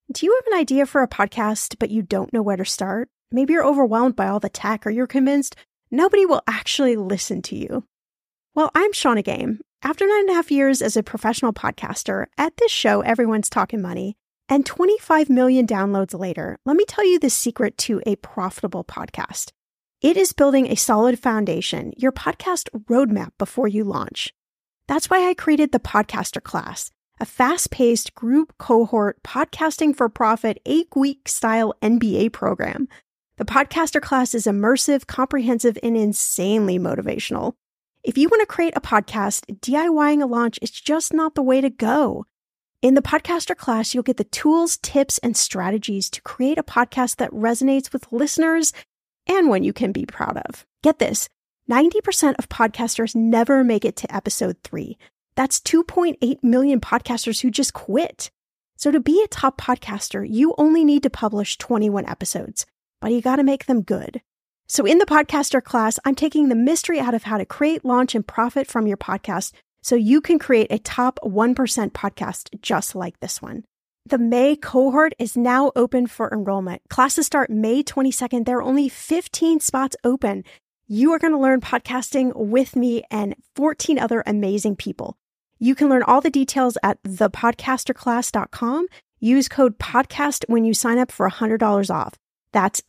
Do you have an idea for a podcast, but you don't know where to start? Maybe you're overwhelmed by all the tech, or you're convinced nobody will actually listen to you. Well, I'm Shannah Game. After 9.5 years as a professional podcaster, at this show, everyone's talking money, and 25 million downloads later, let me tell you the secret to a profitable podcast. It is building a solid foundation, your podcast roadmap before you launch. That's why I created the Podcaster Class, a fast-paced group cohort podcasting for profit 8-week style MBA program. The Podcaster Class is immersive, comprehensive, and insanely motivational. If you want to create a podcast, DIYing a launch is just not the way to go. In the Podcaster Class, you'll get the tools, tips, and strategies to create a podcast that resonates with listeners and one you can be proud of. Get this, 90% of podcasters never make it to episode 3. That's 2.8 million podcasters who just quit. So to be a top podcaster, you only need to publish 21 episodes, but you got to make them good. So in the Podcaster Class, I'm taking the mystery out of how to create, launch, and profit from your podcast so you can create a top 1% podcast just like this one. The May cohort is now open for enrollment. Classes start May 22nd. There are only 15 spots open. You are going to learn podcasting with me and 14 other amazing people. You can learn all the details at thepodcasterclass.com. Use code PODCAST when you sign up for $100 off. That's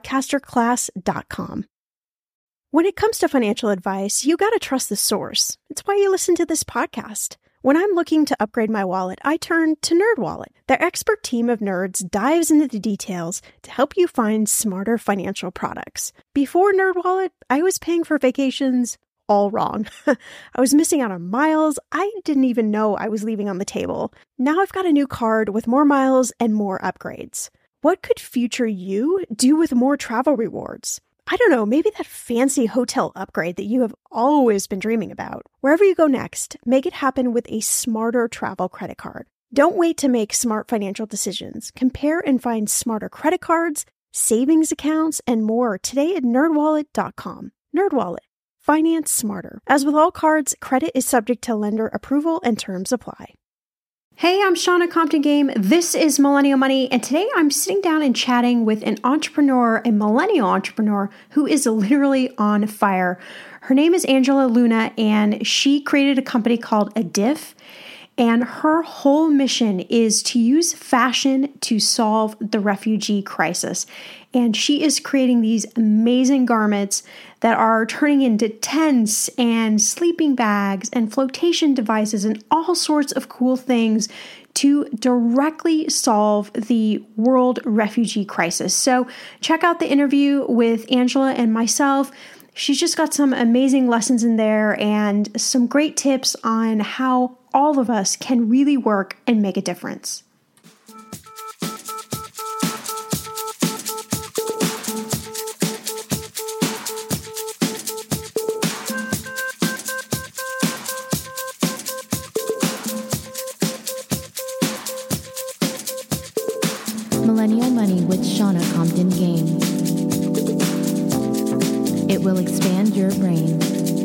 thepodcasterclass.com. When it comes to financial advice, you got to trust the source. It's why you listen to this podcast. When I'm looking to upgrade my wallet, I turn to NerdWallet. Their expert team of nerds dives into the details to help you find smarter financial products. Before NerdWallet, I was paying for vacations all wrong. I was missing out on miles I didn't even know I was leaving on the table. Now I've got a new card with more miles and more upgrades. What could future you do with more travel rewards? I don't know, maybe that fancy hotel upgrade that you have always been dreaming about. Wherever you go next, make it happen with a smarter travel credit card. Don't wait to make smart financial decisions. Compare and find smarter credit cards, savings accounts, and more today at nerdwallet.com. NerdWallet. Finance smarter. As with all cards, credit is subject to lender approval and terms apply. Hey, I'm Shannah Compton Game. This is Millennial Money, and today I'm sitting down and chatting with an entrepreneur, a millennial entrepreneur who is literally on fire. Her name is Angela Luna, and she created a company called Adif, and her whole mission is to use fashion to solve the refugee crisis. And she is creating these amazing garments that are turning into tents and sleeping bags and flotation devices and all sorts of cool things to directly solve the world refugee crisis. So check out the interview with Angela and myself. She's just got some amazing lessons in there and some great tips on how all of us can really work and make a difference. Millennial Money with Shannah Compton Game. It will expand your brain.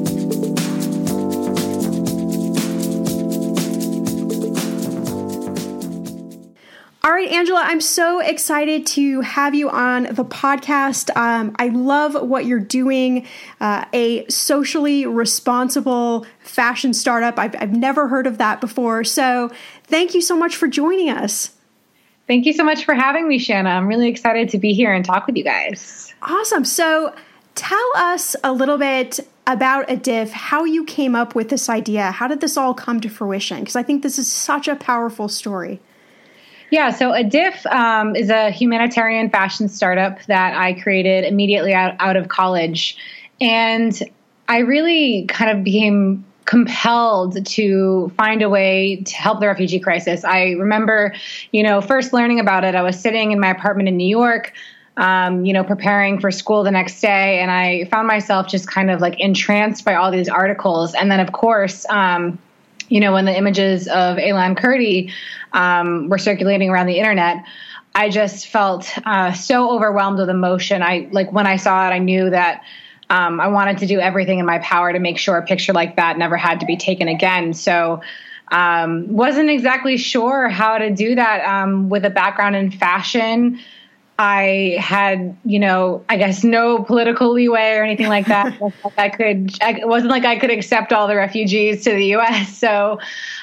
All right, Angela, I'm so excited to have you on the podcast. I love what you're doing, a socially responsible fashion startup. I've never heard of that before. So thank you so much for joining us. Thank you so much for having me, Shannah. I'm really excited to be here and talk with you guys. Awesome. So tell us a little bit about Adif, how you came up with this idea. How did this all come to fruition? Because I think this is such a powerful story. Yeah, so Adif is a humanitarian fashion startup that I created immediately out of college. And I really kind of became compelled to find a way to help the refugee crisis. I remember, first learning about it, I was sitting in my apartment in New York, preparing for school the next day. And I found myself just kind of like entranced by all these articles. And then, of course, when the images of Aylan Kurdi were circulating around the internet, I just felt so overwhelmed with emotion. When I saw it, I knew that I wanted to do everything in my power to make sure a picture like that never had to be taken again. So Wasn't exactly sure how to do that with a background in fashion. I had, I guess no political leeway or anything like that. It wasn't like I could accept all the refugees to the U.S. So,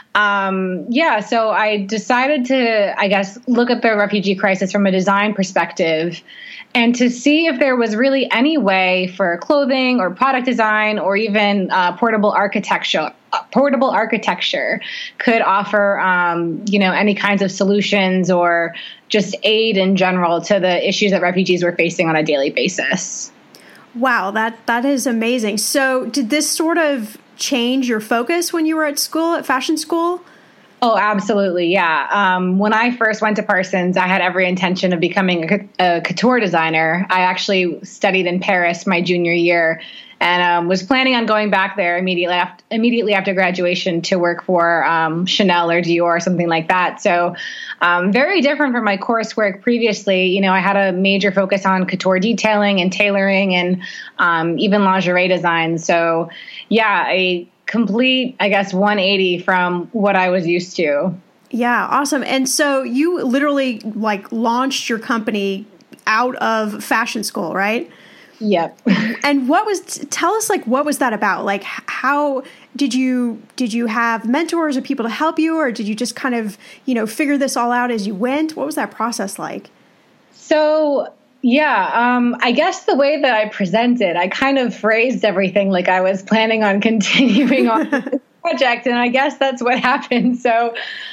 so I decided to, I guess, look at the refugee crisis from a design perspective and to see if there was really any way for clothing or product design or even portable architecture could offer, any kinds of solutions or just aid in general to the issues that refugees were facing on a daily basis. Wow, that is amazing. So did this sort of change your focus when you were at school, at fashion school? Oh, absolutely. Yeah. When I first went to Parsons, I had every intention of becoming a couture designer. I actually studied in Paris my junior year and was planning on going back there immediately after graduation to work for Chanel or Dior or something like that. So very different from my coursework previously. I had a major focus on couture detailing and tailoring and even lingerie design. So yeah, a complete, I guess, 180 from what I was used to. Yeah, awesome. And so you literally launched your company out of fashion school, right? Yep. And tell us what was that about? How did you have mentors or people to help you, or did you just kind of, figure this all out as you went? What was that process like? So, I guess the way that I presented, I kind of phrased everything like I was planning on continuing on this project. And I guess that's what happened. So,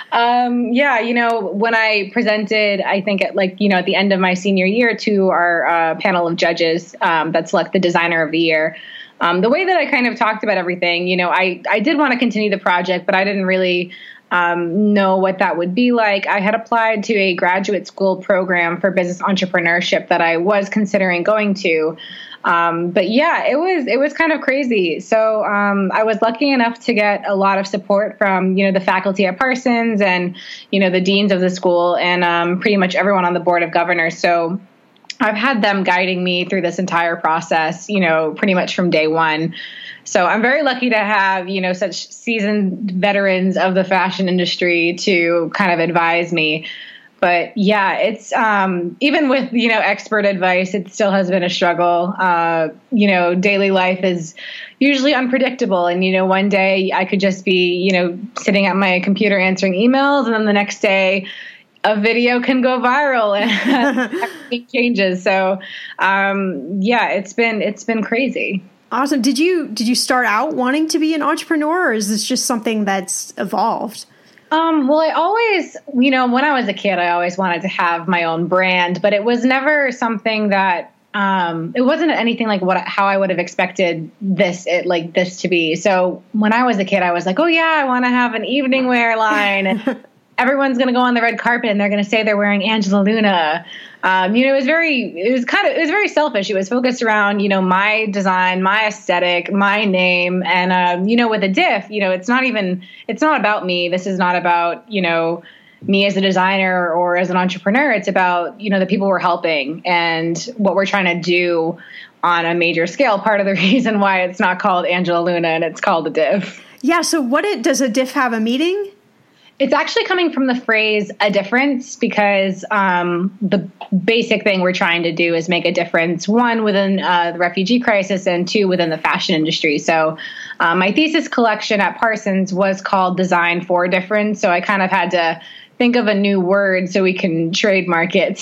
when I presented, I think at the end of my senior year to our panel of judges that select the designer of the year, the way that I kind of talked about everything, I did want to continue the project, but I didn't really know what that would be like. I had applied to a graduate school program for business entrepreneurship that I was considering going to. But yeah, it was kind of crazy. So I was lucky enough to get a lot of support from, the faculty at Parsons and, the deans of the school and pretty much everyone on the board of governors. So I've had them guiding me through this entire process, pretty much from day one. So I'm very lucky to have, such seasoned veterans of the fashion industry to kind of advise me. But yeah, it's even with, expert advice, it still has been a struggle. Daily life is usually unpredictable. And, one day I could just be, sitting at my computer answering emails. And then the next day a video can go viral and everything changes. So, it's been crazy. Awesome. Did you start out wanting to be an entrepreneur, or is this just something that's evolved? Well, I always, when I was a kid, I always wanted to have my own brand, but it was never something that, it wasn't anything like how I would have expected this to be. So when I was a kid, I was like, oh yeah, I want to have an evening wear line and everyone's going to go on the red carpet and they're going to say they're wearing Angela Luna. It was very selfish. It was focused around, my design, my aesthetic, my name. And, with a diff, it's not about me. This is not about, me as a designer or as an entrepreneur. It's about, the people we're helping and what we're trying to do on a major scale. Part of the reason why it's not called Angela Luna and it's called a diff. Yeah. So does a diff have a meaning? It's actually coming from the phrase "a difference" because the basic thing we're trying to do is make a difference, one, within the refugee crisis, and two, within the fashion industry. So my thesis collection at Parsons was called Design for Difference. So I kind of had to think of a new word so we can trademark it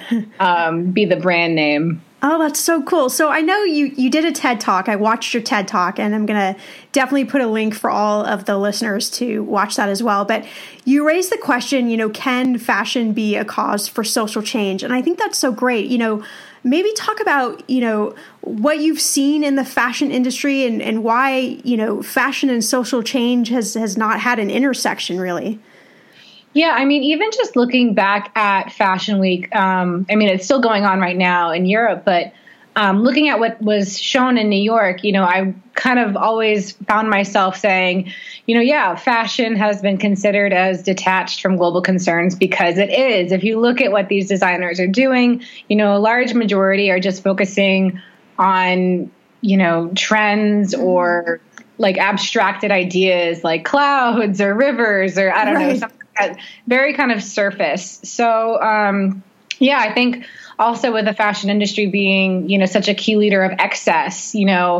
to be the brand name. Oh, that's so cool. So I know you did a TED Talk. I watched your TED Talk, and I'm going to definitely put a link for all of the listeners to watch that as well. But you raised the question, can fashion be a cause for social change? And I think that's so great. Maybe talk about, what you've seen in the fashion industry and why, fashion and social change has not had an intersection really. Yeah, even just looking back at Fashion Week, it's still going on right now in Europe, but looking at what was shown in New York, I kind of always found myself saying, fashion has been considered as detached from global concerns because it is. If you look at what these designers are doing, a large majority are just focusing on, trends or like abstracted ideas like clouds or rivers or I don't know, something like that, very kind of surface. So, yeah, I think also with the fashion industry being, such a key leader of excess,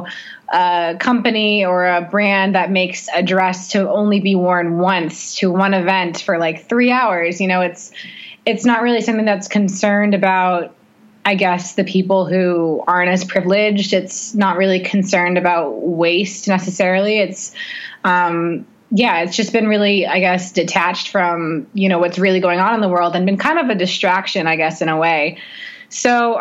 a company or a brand that makes a dress to only be worn once to one event for like 3 hours, it's not really something that's concerned about, I guess, the people who aren't as privileged. It's not really concerned about waste necessarily. It's, it's just been really, I guess, detached from, what's really going on in the world and been kind of a distraction, I guess, in a way. So,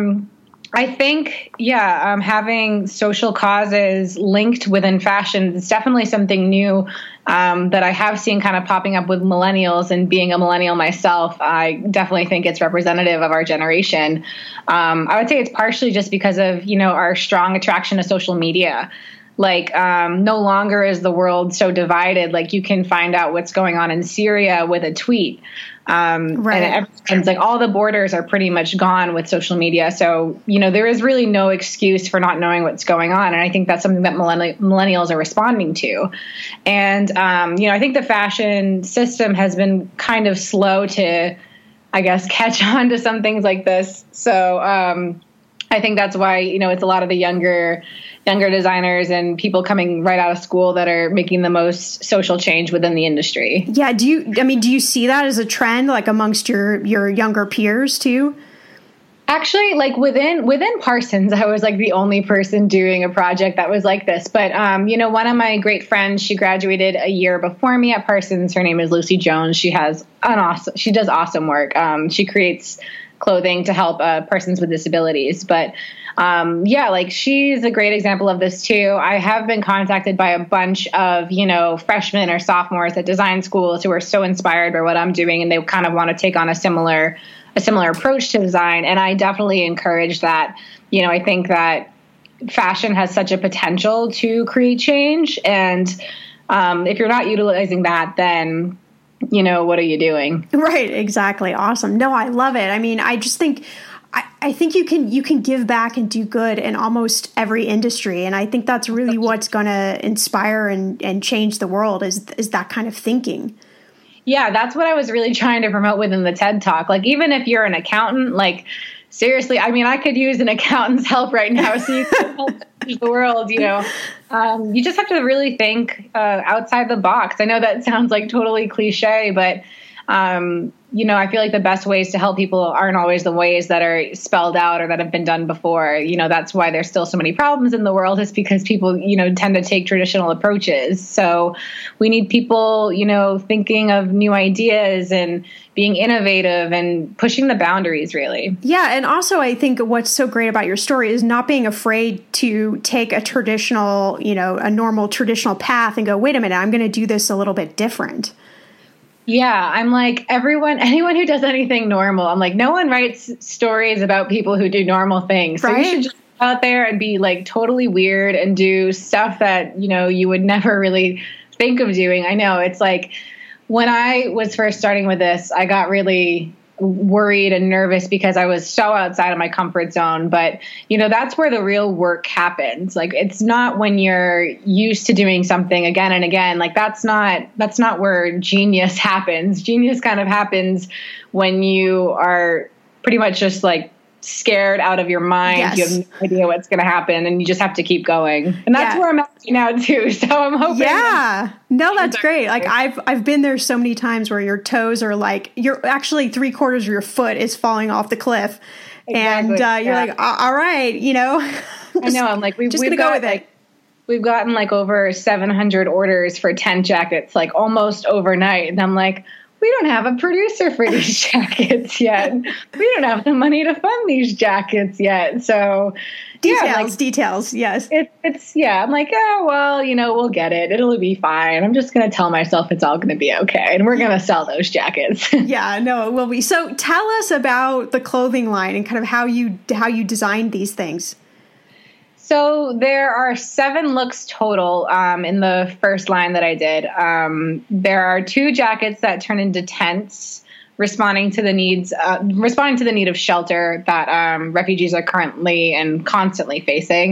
I think, having social causes linked within fashion is definitely something new that I have seen kind of popping up with millennials. And being a millennial myself, I definitely think it's representative of our generation. I would say it's partially just because of, our strong attraction to social media. Like, no longer is the world so divided. Like, you can find out what's going on in Syria with a tweet. And it's like all the borders are pretty much gone with social media. So, there is really no excuse for not knowing what's going on. And I think that's something that millennials are responding to. And, I think the fashion system has been kind of slow to, I guess, catch on to some things like this. So, I think that's why, it's a lot of the younger designers and people coming right out of school that are making the most social change within the industry. Yeah. Do you see that as a trend, like amongst your younger peers too? Actually, like within Parsons, I was like the only person doing a project that was like this. But, one of my great friends, she graduated a year before me at Parsons. Her name is Lucy Jones. She does awesome work. She creates clothing to help persons with disabilities. But like she's a great example of this too. I have been contacted by a bunch of, freshmen or sophomores at design schools who are so inspired by what I'm doing, and they kind of want to take on a similar approach to design. And I definitely encourage that. I think that fashion has such a potential to create change. And if you're not utilizing that, then what are you doing? Right. Exactly. Awesome. No, I love it. I mean, I just think, I think you can give back and do good in almost every industry. And I think that's really what's going to inspire and change the world is that kind of thinking. Yeah. That's what I was really trying to promote within the TED Talk. Like, even if you're an accountant, like, seriously, I mean, I could use an accountant's help right now. So you can help change the world, You just have to really think outside the box. I know that sounds like totally cliche, but, I feel like the best ways to help people aren't always the ways that are spelled out or that have been done before. That's why there's still so many problems in the world, is because people, tend to take traditional approaches. So we need people, thinking of new ideas and being innovative and pushing the boundaries, really. Yeah. And also, I think what's so great about your story is not being afraid to take a traditional, a normal traditional path and go, wait a minute, I'm going to do this a little bit different. Yeah, I'm like, anyone who does anything normal, I'm like, no one writes stories about people who do normal things. So you should just go out there and be like totally weird and do stuff that, you would never really think of doing. I know, it's like when I was first starting with this, I got really worried and nervous because I was so outside of my comfort zone. But, that's where the real work happens. Like, it's not when you're used to doing something again and again. Like, that's not where genius happens. Genius kind of happens when you are pretty much just like scared out of your mind. Yes. You have no idea what's going to happen, and you just have to keep going. And that's where I'm at now too. So I'm hoping. Yeah. No, that's great. Like I've been there so many times where your toes are like, you're actually 3/4 of your foot is falling off the cliff. Exactly. And you're like, all right, I know. I'm like, we've go with it. We've gotten like over 700 orders for 10 jackets, like almost overnight. And I'm like, we don't have a producer for these jackets yet. We don't have the money to fund these jackets yet. So details. Yes. I'm like, oh, well, we'll get it. It'll be fine. I'm just going to tell myself it's all going to be okay. And we're going to sell those jackets. Yeah, no, it will be. So tell us about the clothing line and kind of how you designed these things. So there are 7 looks total in the first line that I did. There are 2 jackets that turn into tents, responding to the need of shelter that refugees are currently and constantly facing.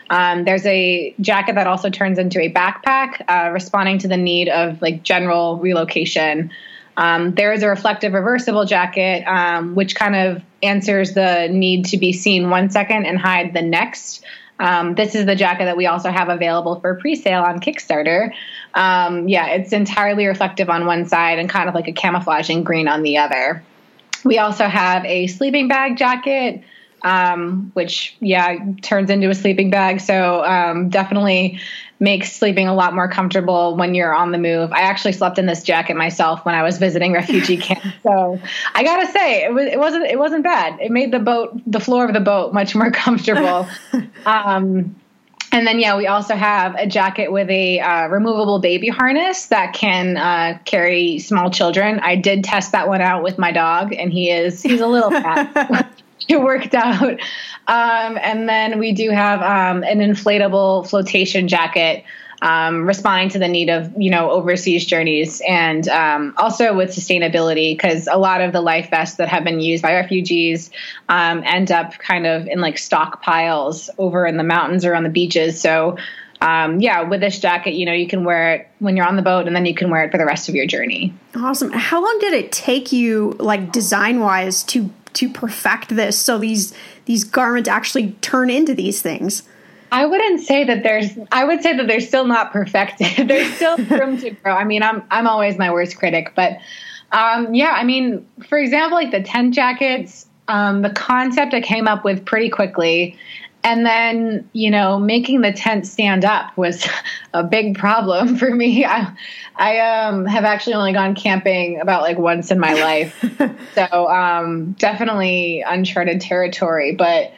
There's a jacket that also turns into a backpack, responding to the need of like general relocation. There is a reflective reversible jacket, which kind of answers the need to be seen 1 second and hide the next. This is the jacket that we also have available for pre-sale on Kickstarter. It's entirely reflective on one side and kind of like a camouflaging green on the other. We also have a sleeping bag jacket, which turns into a sleeping bag. So definitely makes sleeping a lot more comfortable when you're on the move. I actually slept in this jacket myself when I was visiting refugee camp. So I gotta say, it wasn't bad. It made the floor of the boat much more comfortable. And then, we also have a jacket with a removable baby harness that can carry small children. I did test that one out with my dog, and he's a little fat. It worked out. And then we do have an inflatable flotation jacket, responding to the need of, overseas journeys, and also with sustainability, because a lot of the life vests that have been used by refugees end up kind of in like stockpiles over in the mountains or on the beaches. So with this jacket, you can wear it when you're on the boat, and then you can wear it for the rest of your journey. Awesome. How long did it take you, like design-wise, to perfect this so these garments actually turn into these things? I would say that they're still not perfected. There's still room to grow. I mean, I'm always my worst critic, but for example, like the tent jackets, the concept I came up with pretty quickly. And then, making the tent stand up was a big problem for me. I have actually only gone camping about like once in my life. So definitely uncharted territory. But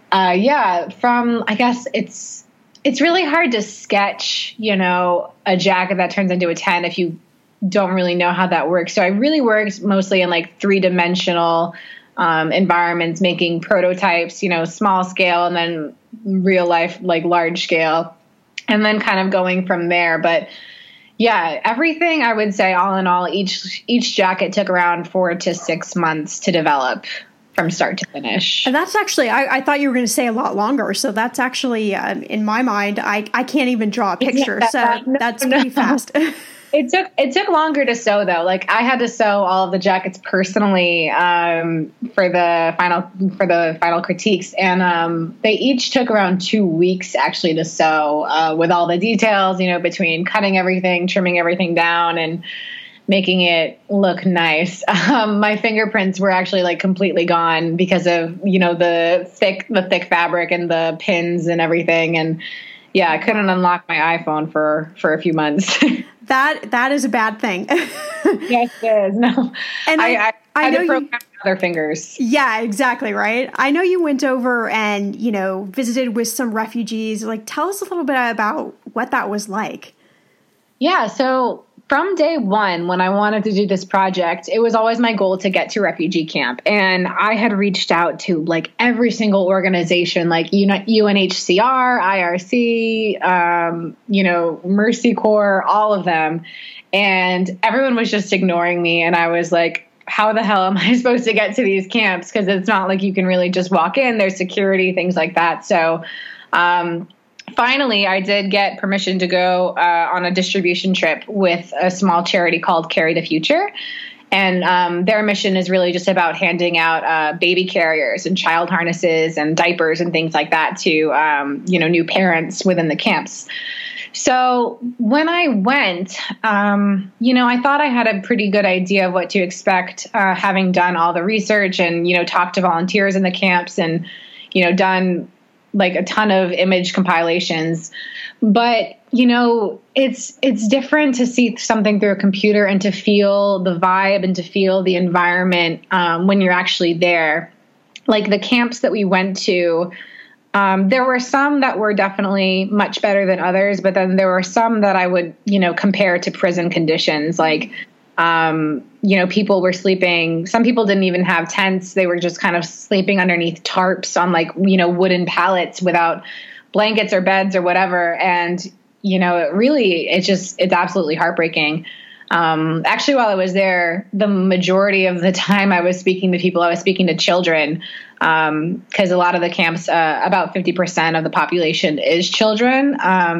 I guess it's really hard to sketch, a jacket that turns into a tent if you don't really know how that works. So I really worked mostly in like 3-dimensional environments, making prototypes, small scale, and then real life, like large scale, and then kind of going from there. But everything, I would say all in all, each jacket took around 4 to 6 months to develop from start to finish. And that's actually, I thought you were going to say a lot longer. So that's actually, in my mind, I can't even draw a picture. That's pretty fast. It took longer to sew though. Like I had to sew all of the jackets personally for the final critiques, and they each took around 2 weeks actually to sew, with all the details, between cutting everything, trimming everything down, and making it look nice. My fingerprints were actually like completely gone because of the thick fabric and the pins and everything, and I couldn't unlock my iPhone for a few months. That is a bad thing. Yes, it is. No, and I had to program other fingers. Yeah, exactly. Right. I know you went over and, visited with some refugees. Like, tell us a little bit about what that was like. Yeah. So from day one, when I wanted to do this project, it was always my goal to get to refugee camp. And I had reached out to like every single organization, like UNHCR, IRC, Mercy Corps, all of them. And everyone was just ignoring me. And I was like, how the hell am I supposed to get to these camps? Because it's not like you can really just walk in. There's security, things like that. So finally, I did get permission to go on a distribution trip with a small charity called Carry the Future. And their mission is really just about handing out baby carriers and child harnesses and diapers and things like that to, new parents within the camps. So when I went, I thought I had a pretty good idea of what to expect, having done all the research and, talked to volunteers in the camps and, done like a ton of image compilations. But, it's different to see something through a computer and to feel the vibe and to feel the environment when you're actually there. Like the camps that we went to, there were some that were definitely much better than others, but then there were some that I would, compare to prison conditions. Like, people were sleeping, some people didn't even have tents. They were just kind of sleeping underneath tarps on like, wooden pallets without blankets or beds or whatever. And, it's absolutely heartbreaking. Actually, while I was there, the majority of the time I was speaking to people, I was speaking to children, because a lot of the camps, about 50% of the population is children.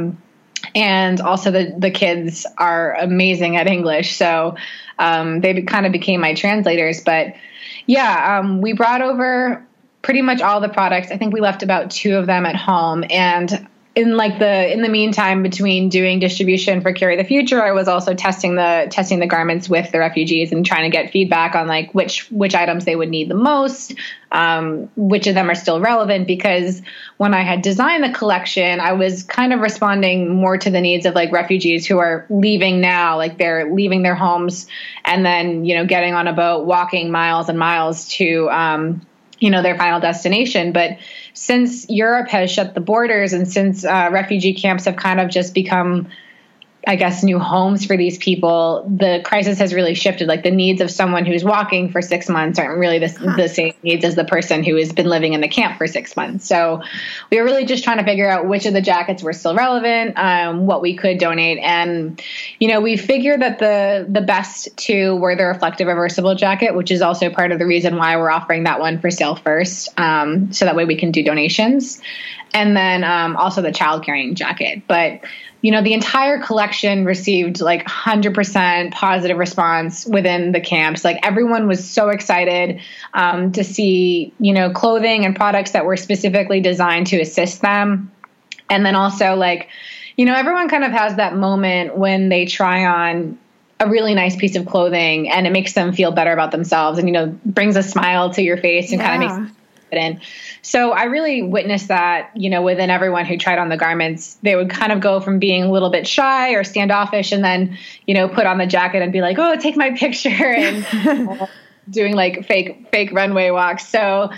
And also the kids are amazing at English. So they kind of became my translators. But yeah, we brought over pretty much all the products. I think we left about 2 of them at home. And in the meantime, between doing distribution for Carry the Future, I was also testing the garments with the refugees and trying to get feedback on like which items they would need the most, which of them are still relevant. Because when I had designed the collection, I was kind of responding more to the needs of like refugees who are leaving now, like they're leaving their homes and then, getting on a boat, walking miles and miles to, their final destination. But since Europe has shut the borders and since refugee camps have kind of just become, I guess, new homes for these people, the crisis has really shifted. Like the needs of someone who's walking for 6 months aren't really the same needs as the person who has been living in the camp for 6 months. So we were really just trying to figure out which of the jackets were still relevant, what we could donate. And, we figured that the best 2 were the reflective reversible jacket, which is also part of the reason why we're offering that one for sale first. So that way we can do donations. And then also the child carrying jacket. But the entire collection received like 100% positive response within the camps. Like everyone was so excited to see, clothing and products that were specifically designed to assist them. And then also like, everyone kind of has that moment when they try on a really nice piece of clothing and it makes them feel better about themselves and, brings a smile to your face and kind of makes in. So I really witnessed that, within everyone who tried on the garments. They would kind of go from being a little bit shy or standoffish and then, put on the jacket and be like, oh, take my picture and doing like fake runway walks. So,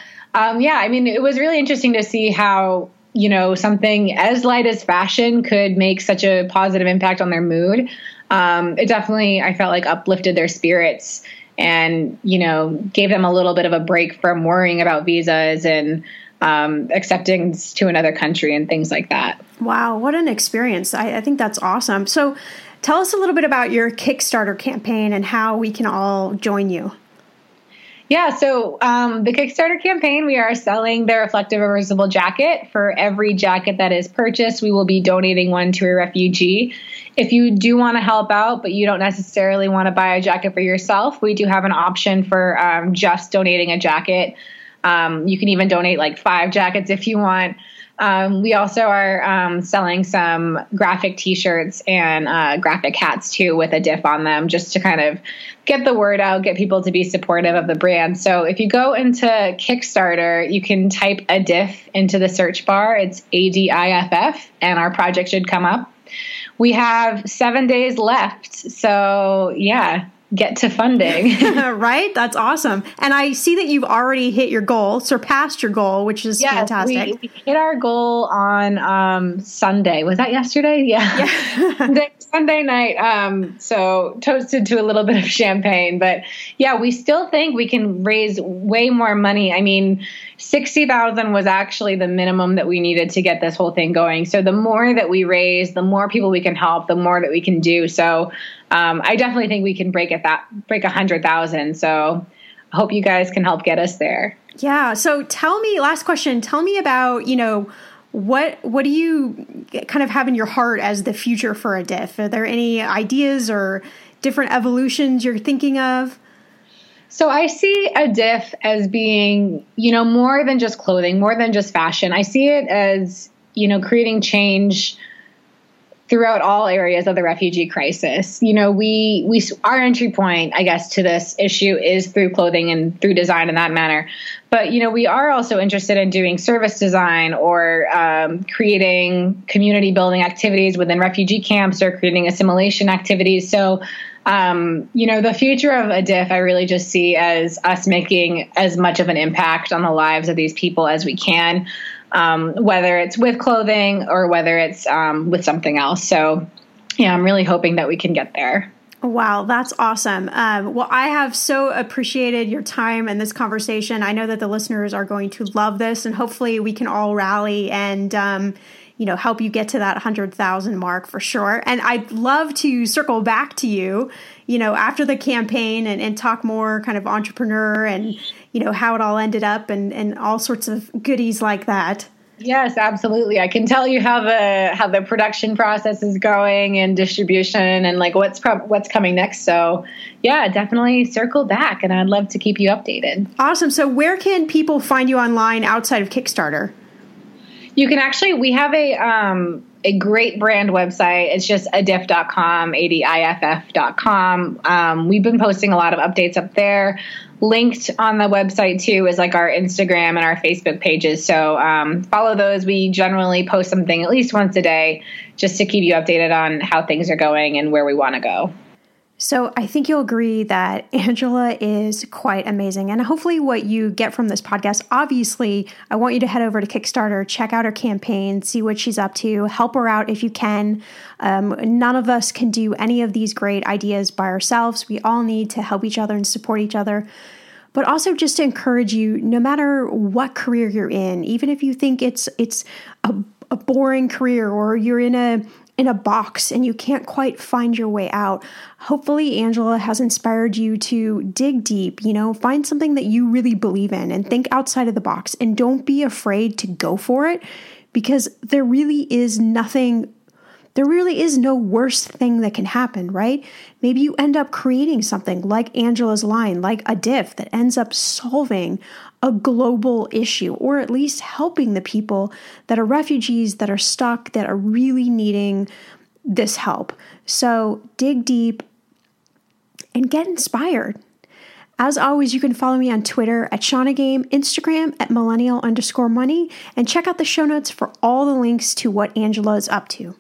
it was really interesting to see how, something as light as fashion could make such a positive impact on their mood. It definitely, I felt like, uplifted their spirits and, gave them a little bit of a break from worrying about visas and acceptance to another country and things like that. Wow, what an experience. I think that's awesome. So tell us a little bit about your Kickstarter campaign and how we can all join you. Yeah, so the Kickstarter campaign, we are selling the reflective reversible jacket. For every jacket that is purchased, we will be donating one to a refugee. If you do want to help out, but you don't necessarily want to buy a jacket for yourself, we do have an option for just donating a jacket. You can even donate like 5 jackets if you want. We also are selling some graphic T-shirts and graphic hats too with a diff on them, just to kind of get the word out, get people to be supportive of the brand. So if you go into Kickstarter, you can type a diff into the search bar. It's ADIFF, and our project should come up. We have 7 days left. So yeah, get to funding. Right? That's awesome. And I see that you've already hit your goal, surpassed your goal, which is fantastic. We hit our goal on Sunday. Was that yesterday? Yeah. Sunday night. So toasted to a little bit of champagne. But yeah, we still think we can raise way more money. I mean, $60,000 was actually the minimum that we needed to get this whole thing going. So the more that we raise, the more people we can help, the more that we can do. So I definitely think we can break 100,000. So I hope you guys can help get us there. Yeah. So last question, tell me about, what do you kind of have in your heart as the future for a diff? Are there any ideas or different evolutions you're thinking of? So I see a diff as being, more than just clothing, more than just fashion. I see it as, creating change throughout all areas of the refugee crisis. Our entry point, I guess, to this issue is through clothing and through design in that manner. But, we are also interested in doing service design or creating community building activities within refugee camps or creating assimilation activities. So, the future of a diff, I really just see as us making as much of an impact on the lives of these people as we can. Whether it's with clothing or whether it's with something else. So, yeah, I'm really hoping that we can get there. Wow, that's awesome. Well, I have so appreciated your time and this conversation. I know that the listeners are going to love this, and hopefully we can all rally and, help you get to that 100,000 mark for sure. And I'd love to circle back to you, after the campaign and talk more kind of entrepreneur and, how it all ended up and all sorts of goodies like that. Yes, absolutely. I can tell you how the production process is going and distribution and like what's coming next. So yeah, definitely circle back, and I'd love to keep you updated. Awesome. So where can people find you online outside of Kickstarter? You can we have a great brand website. It's just adiff.com, adiff.com. We've been posting a lot of updates up there. Linked on the website too is like our Instagram and our Facebook pages. So follow those. We generally post something at least once a day just to keep you updated on how things are going and where we want to go. So I think you'll agree that Angela is quite amazing. And hopefully what you get from this podcast, obviously, I want you to head over to Kickstarter, check out her campaign, see what she's up to, help her out if you can. None of us can do any of these great ideas by ourselves. We all need to help each other and support each other. But also just to encourage you, no matter what career you're in, even if you think it's a boring career or you're in a box and you can't quite find your way out, hopefully Angela has inspired you to dig deep, find something that you really believe in and think outside of the box, and don't be afraid to go for it, because there really is no worst thing that can happen, right? Maybe you end up creating something like Angela's line, like Adiff, that ends up solving a global issue, or at least helping the people that are refugees, that are stuck, that are really needing this help. So dig deep and get inspired. As always, you can follow me on Twitter at ShaunaGame, Instagram at millennial_money, and check out the show notes for all the links to what Angela is up to.